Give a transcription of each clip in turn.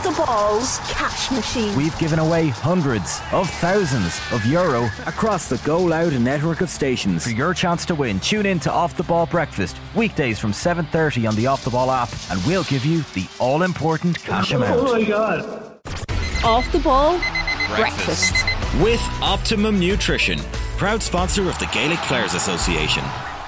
the Ball's cash machine. We've given away hundreds of thousands of euro across the Go Loud network of stations. For your chance to win, tune in to Off the Ball Breakfast, weekdays from 7:30 on the Off the Ball app, and we'll give you the all-important cash amount. Oh my God. Off the Ball Breakfast. With Optimum Nutrition, proud sponsor of the Gaelic Players Association.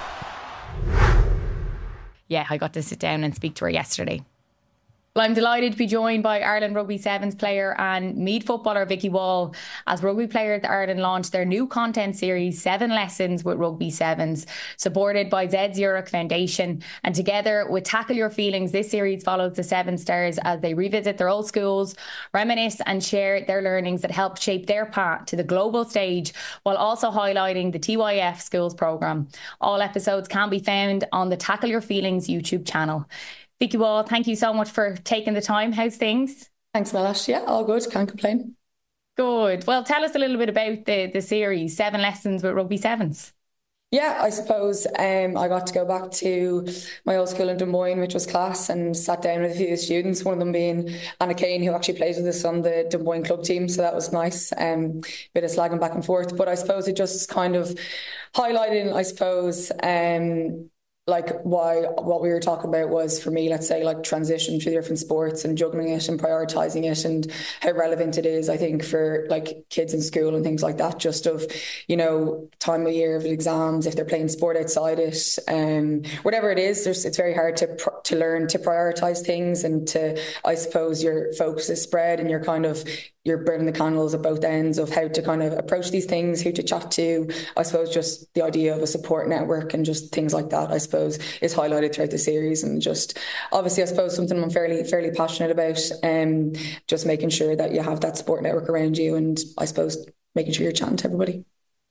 Yeah, I got to sit down and speak to her yesterday. Well, I'm delighted to be joined by Ireland Rugby Sevens player and Meath footballer Vicky Wall as Rugby Players Ireland launched their new content series, 7 Lessons with Rugby Sevens, supported by Zed Zurich Foundation. And together with Tackle Your Feelings, this series follows the 7 stars as they revisit their old schools, reminisce and share their learnings that helped shape their path to the global stage, while also highlighting the TYF Schools programme. All episodes can be found on the Tackle Your Feelings YouTube channel. Vicky Wall, thank you so much for taking the time. How's things? Thanks, Melash. Yeah, all good. Can't complain. Good. Well, tell us a little bit about the series, 7 Lessons with Rugby Sevens. Yeah, I suppose I got to go back to my old school in Des Moines, which was class, and sat down with a few students, one of them being Anna Kane, who actually plays with us on the Des Moines club team. So that was nice. Bit of slagging back and forth. But I suppose it just kind of highlighting, I suppose, like what we were talking about was, for me, let's say, like transition through different sports and juggling it and prioritizing it, and how relevant it is, I think, for like kids in school and things like that, just of, you know, time of year of exams, if they're playing sport outside it, whatever it is, it's very hard to learn to prioritize things, and to, I suppose, your focus is spread and you're burning the candles at both ends of how to kind of approach these things, who to chat to. I suppose just the idea of a support network and just things like that, I suppose, is highlighted throughout the series. And just obviously, I suppose, something I'm fairly passionate about, just making sure that you have that support network around you, and I suppose making sure you're chatting to everybody.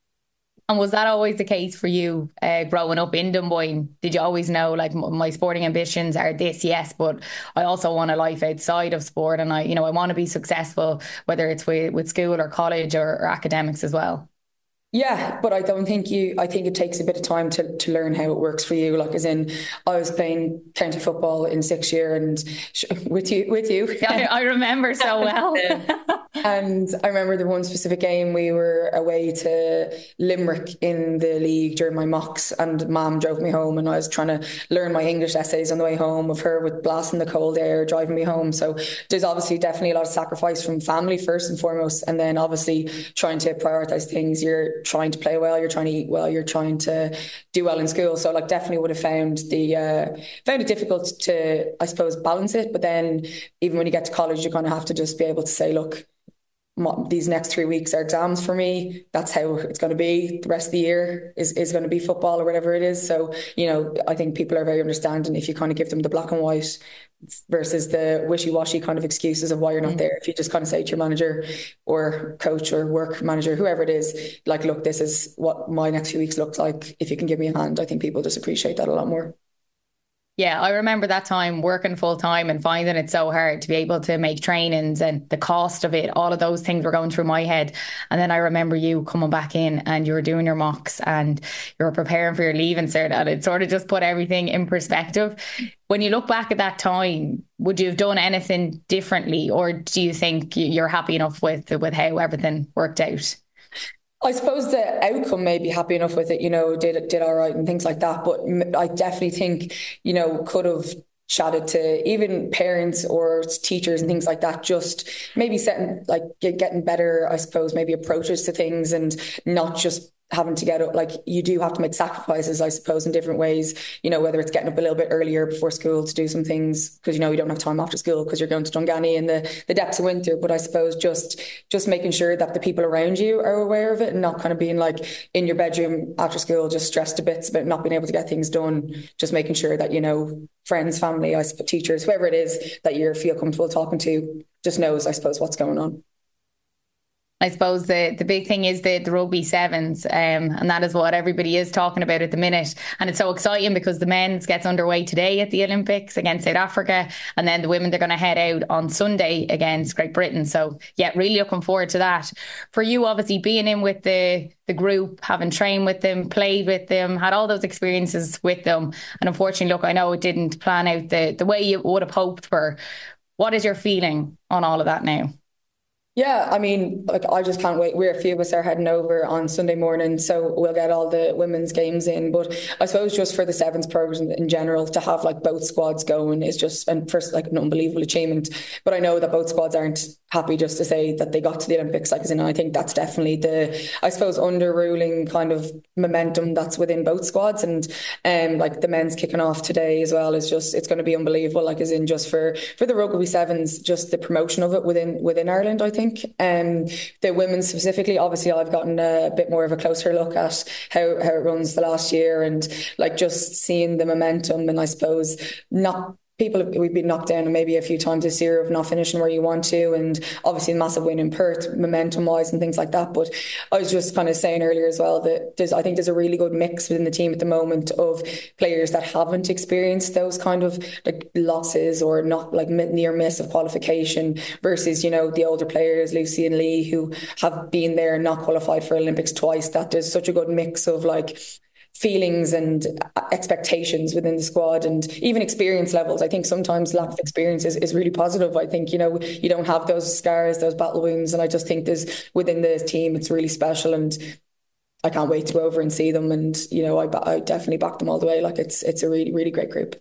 And was that always the case for you growing up in Des Moines? Did you always know, like, my sporting ambitions are this, yes, but I also want a life outside of sport, and I want to be successful, whether it's with school or college or academics as well? Yeah, but I think it takes a bit of time to learn how it works for you. Like, as in, I was playing county football in 6th year and with you. Yeah, I remember so well. And I remember the one specific game, we were away to Limerick in the league during my mocks, and Mum drove me home, and I was trying to learn my English essays on the way home, of her with blasting the cold air driving me home. So there's obviously definitely a lot of sacrifice from family first and foremost, and then obviously trying to prioritise things. You're trying to play well, you're trying to eat well, you're trying to do well in school. So like, definitely would have found it difficult to, I suppose, balance it. But then even when you get to college, you kind of have to just be able to say, look, these next 3 weeks are exams for me. That's how it's going to be. The rest of the year is going to be football or whatever it is. So, you know, I think people are very understanding if you kind of give them the black and white versus the wishy-washy kind of excuses of why you're not there. If you just kind of say to your manager or coach or work manager, whoever it is, like, look, this is what my next few weeks looks like. If you can give me a hand, I think people just appreciate that a lot more. Yeah, I remember that time working full time and finding it so hard to be able to make trainings, and the cost of it, all of those things were going through my head. And then I remember you coming back in and you were doing your mocks and you were preparing for your leaving cert, and it sort of just put everything in perspective. When you look back at that time, would you have done anything differently, or do you think you're happy enough with how everything worked out? I suppose the outcome may be happy enough with it, you know, did all right and things like that. But I definitely think, you know, could have chatted to even parents or teachers and things like that, just maybe getting better, I suppose, maybe approaches to things, and not just having to get up. Like, you do have to make sacrifices, I suppose, in different ways, you know, whether it's getting up a little bit earlier before school to do some things because, you know, you don't have time after school because you're going to Dunganny in the depths of winter. But I suppose just making sure that the people around you are aware of it, and not kind of being like in your bedroom after school just stressed to bits about not being able to get things done. Just making sure that, you know, friends, family, I suppose, teachers, whoever it is that you feel comfortable talking to, just knows, I suppose, what's going on. I suppose the big thing is the Rugby Sevens, and that is what everybody is talking about at the minute. And it's so exciting because the men's gets underway today at the Olympics against South Africa, and then the women, they're going to head out on Sunday against Great Britain. So yeah, really looking forward to that. For you, obviously being in with the group, having trained with them, played with them, had all those experiences with them, and unfortunately, look, I know it didn't plan out the way you would have hoped for. What is your feeling on all of that now? Yeah, I mean, like, I just can't wait. We're a few of us are heading over on Sunday morning, so we'll get all the women's games in. But I suppose just for the sevens program in general, to have like both squads going is just, and first, like, an unbelievable achievement. But I know that both squads aren't happy just to say that they got to the Olympics. Like, and I think that's definitely the, I suppose, under-ruling kind of momentum that's within both squads. And like the men's kicking off today as well is just, it's going to be unbelievable. Like, as in just for the rugby sevens, just the promotion of it within Ireland, I think. The women specifically, obviously I've gotten a bit more of a closer look at how it runs the last year, and like just seeing the momentum, and I suppose we've been knocked down maybe a few times this year of not finishing where you want to, and obviously a massive win in Perth momentum wise and things like that. But I was just kind of saying earlier as well that I think there's a really good mix within the team at the moment of players that haven't experienced those kind of like losses or not like near miss of qualification versus, you know, the older players, Lucy and Lee, who have been there and not qualified for Olympics twice. That there's such a good mix of like feelings and expectations within the squad, and even experience levels. I think sometimes lack of experience is really positive. I think, you know, you don't have those scars, those battle wounds, and I just think there's within the team, it's really special, and I can't wait to go over and see them. And, you know, I definitely back them all the way. Like, it's a really, really great group.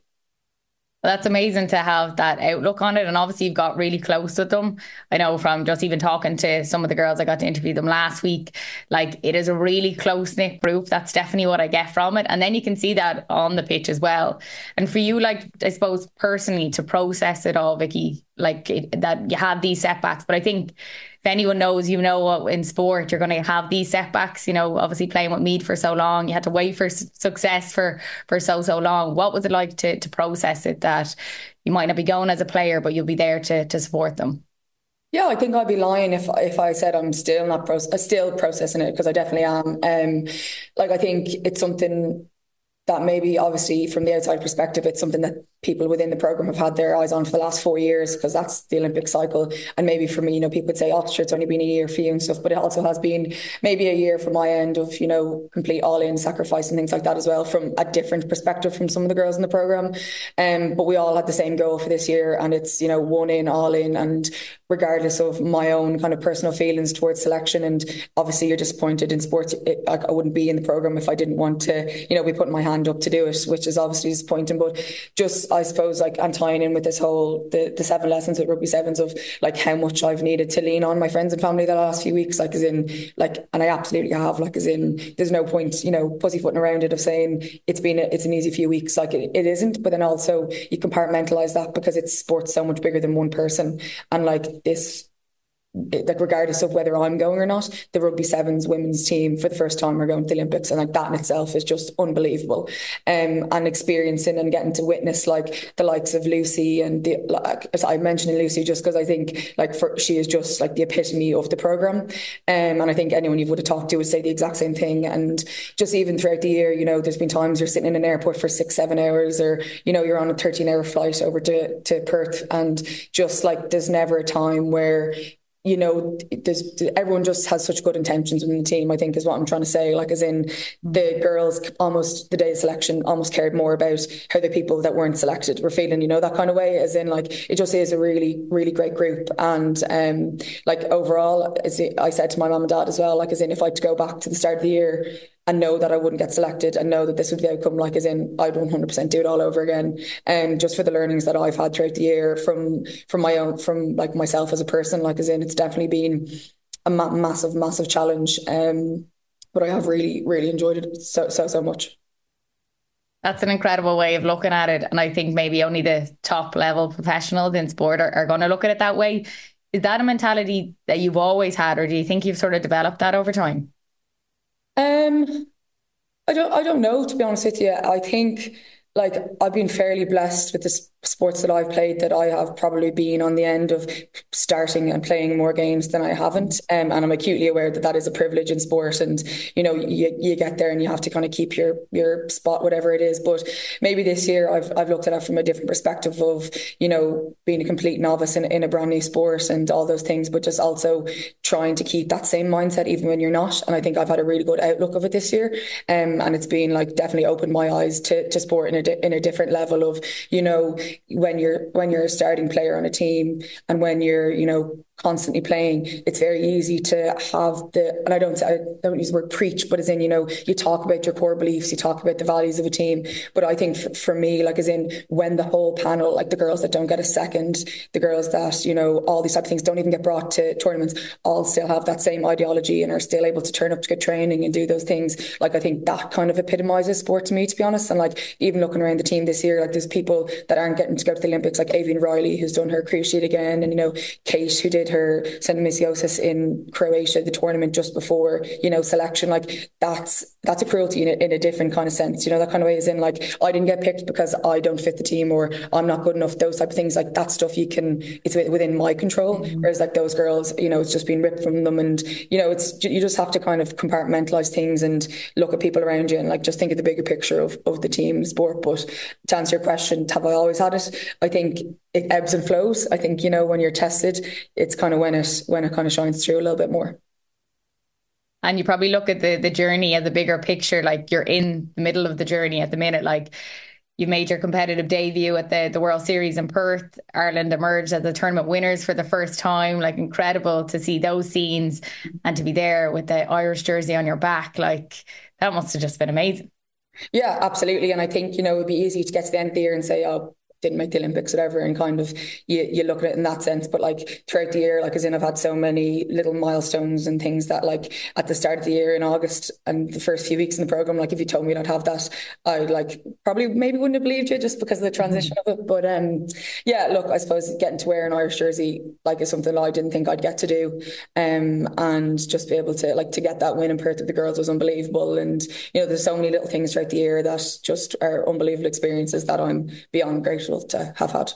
That's amazing to have that outlook on it. And obviously you've got really close with them. I know from just even talking to some of the girls, I got to interview them last week, like it is a really close-knit group. That's definitely what I get from it. And then you can see that on the pitch as well. And for you, like, I suppose personally to process it all, Vicky, like that you had these setbacks, but I think if anyone knows, you know, what in sport you're going to have these setbacks. You know, obviously playing with Meath for so long, you had to wait for success for so long. What was it like to process it, that you might not be going as a player, but you'll be there to support them? Yeah, I think I'd be lying if I said I'm still not still processing it, because I definitely am. Like, I think it's something that maybe obviously from the outside perspective, it's something that people within the program have had their eyes on for the last 4 years, because that's the Olympic cycle. And maybe for me, you know, people would say, oh, sure, it's only been a year for you and stuff, but it also has been maybe a year from my end of, you know, complete all-in sacrifice and things like that as well, from a different perspective from some of the girls in the program. But we all had the same goal for this year, and it's, you know, one in, all in, and regardless of my own kind of personal feelings towards selection. And obviously you're disappointed in sports. I wouldn't be in the program if I didn't want to, you know, be putting my hand up to do it, which is obviously disappointing. But just, I suppose, like, I'm tying in with this whole, the 7 lessons with rugby sevens of like how much I've needed to lean on my friends and family the last few weeks, like, as in, like, and I absolutely have, like, as in, there's no point, you know, pussyfooting around it of saying it's an easy few weeks. Like, it isn't. But then also you compartmentalize that because it's sports so much bigger than one person. And like this, like, regardless of whether I'm going or not, the rugby sevens women's team for the first time are going to the Olympics, and like that in itself is just unbelievable. And experiencing and getting to witness like the likes of Lucy, and like, as I mentioned Lucy just because I think like she is just like the epitome of the program. And I think anyone you would have talked to would say the exact same thing. And just even throughout the year, you know, there's been times you're sitting in an airport for 6-7 hours, or, you know, you're on a 13-hour flight over to Perth, and just like there's never a time where, you know, everyone just has such good intentions within the team, I think is what I'm trying to say. Like, as in, the girls almost the day of selection almost cared more about how the people that weren't selected were feeling, you know, that kind of way. As in, like, it just is a really, really great group. And like, overall, I said to my mum and dad as well, like, as in, if I had to go back to the start of the year and know that I wouldn't get selected and know that this would be the outcome, like, as in, I'd 100% do it all over again. Just for the learnings that I've had throughout the year from my own, from like myself as a person, like, as in, it's definitely been a massive challenge. But I have really, really enjoyed it so much. That's an incredible way of looking at it. And I think maybe only the top level professionals in sport are going to look at it that way. Is that a mentality that you've always had, or do you think you've sort of developed that over time? I don't know, to be honest with you. I think, like, I've been fairly blessed with the sports that I've played, that I have probably been on the end of starting and playing more games than I haven't. And I'm acutely aware that that is a privilege in sport. And, you know, you get there and you have to kind of keep your spot, whatever it is. But maybe this year I've looked at it from a different perspective of, you know, being a complete novice in a brand new sport and all those things, but just also trying to keep that same mindset even when you're not. And I think I've had a really good outlook of it this year. And it's been like definitely opened my eyes to sport in a different level of, you know, when you're a starting player on a team and when you're, constantly playing, it's very easy to have and I don't use the word preach, but as in, you talk about your core beliefs, you talk about the values of a team. But I think for me, like as in when the whole panel, like the girls that don't get a second, the girls that, all these type of things don't even get brought to tournaments, all still have that same ideology and are still able to turn up to good training and do those things. Like I think that kind of epitomizes sport to me, to be honest. And like even looking around the team this year, like there's people that aren't getting to go to the Olympics, like Avian Riley, who's done her cruise sheet again, and Kate, who did her endometriosis in Croatia, the tournament just before, selection. Like that's a cruelty in a different kind of sense, that kind of way, is in like, I didn't get picked because I don't fit the team or I'm not good enough, those type of things. Like that stuff it's within my control. Whereas like those girls, it's just been ripped from them, and you just have to kind of compartmentalize things and look at people around you and like just think of the bigger picture of the team sport. But to answer your question, have I always had it? I think it ebbs and flows. I think, when you're tested, it's kind of when it kind of shines through a little bit more. And you probably look at the journey as the bigger picture, like you're in the middle of the journey at the minute. Like you made your competitive debut at the World Series in Perth. Ireland emerged as the tournament winners for the first time. Like incredible to see those scenes and to be there with the Irish jersey on your back. Like that must have just been amazing. Yeah, absolutely. And I think, it would be easy to get to the end of the year and say, oh, didn't make the Olympics, whatever, and kind of you look at it in that sense. But like throughout the year, like as in I've had so many little milestones and things that like at the start of the year in August and the first few weeks in the program, like if you told me I'd have that, I like probably maybe wouldn't have believed you just because of the transition of it. But yeah, look, I suppose getting to wear an Irish jersey like is something that I didn't think I'd get to do, and just be able to get that win in Perth with the girls was unbelievable. And there's so many little things throughout the year that just are unbelievable experiences that I'm beyond grateful to have had.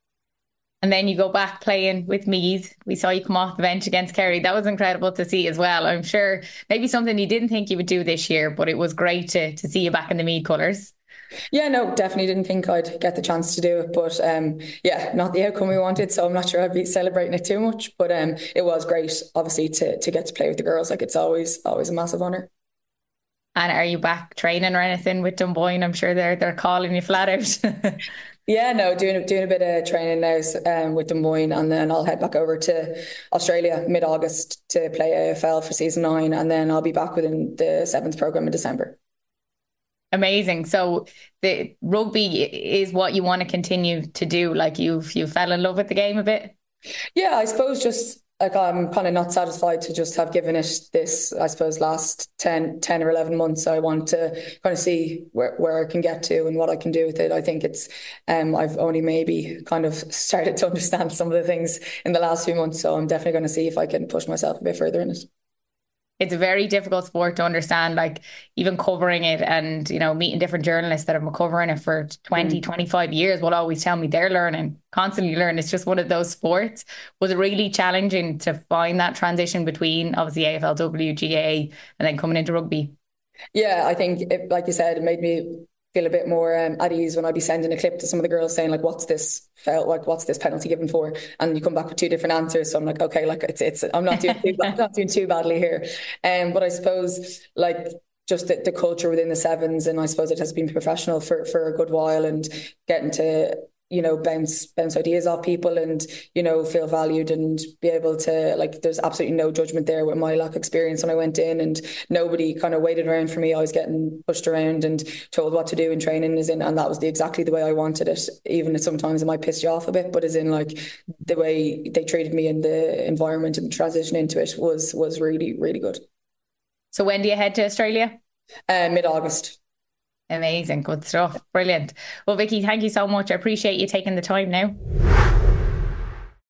And then you go back playing with Meath. We saw you come off the bench against Kerry. That was incredible to see as well. I'm sure maybe something you didn't think you would do this year, but it was great to see you back in the Meath colours. Yeah, no, definitely didn't think I'd get the chance to do it. But yeah, not the outcome we wanted. So I'm not sure I'd be celebrating it too much. But it was great, obviously, to get to play with the girls. Like it's always a massive honour. And are you back training or anything with Dunboyne? I'm sure they're calling you flat out. Yeah, no, doing a bit of training now with Dunboyne, and then I'll head back over to Australia mid-August to play AFL for season 9, and then I'll be back within the 7th programme in December. Amazing. So the rugby is what you want to continue to do. Like you fell in love with the game a bit? Yeah, I suppose just like I'm kind of not satisfied to just have given it this, I suppose, last 10 or 11 months. I want to kind of see where I can get to and what I can do with it. I think it's, I've only maybe kind of started to understand some of the things in the last few months. So I'm definitely going to see if I can push myself a bit further in it. It's a very difficult sport to understand, like even covering it and, meeting different journalists that have been covering it for 20, 25 years will always tell me they're constantly learning. It's just one of those sports. Was it really challenging to find that transition between obviously AFLW, GAA and then coming into rugby? Yeah, I think, like you said, it made me feel a bit more at ease when I'd be sending a clip to some of the girls saying like, what's this penalty given for? And you come back with 2 different answers. So I'm like, okay, like it's I'm not doing too badly here. But I suppose like just the culture within the Sevens, and I suppose it has been professional for a good while, and getting to bounce ideas off people and feel valued and be able to, like, there's absolutely no judgment there with my lack of experience when I went in, and nobody kind of waited around for me. I was getting pushed around and told what to do in training, and that was exactly the way I wanted it, even if sometimes it might piss you off a bit, but as in like the way they treated me in the environment and the transition into it was really, really good. So when do you head to Australia? Mid-August. Amazing. Good stuff. Brilliant. Well, Vicky, thank you so much. I appreciate you taking the time now.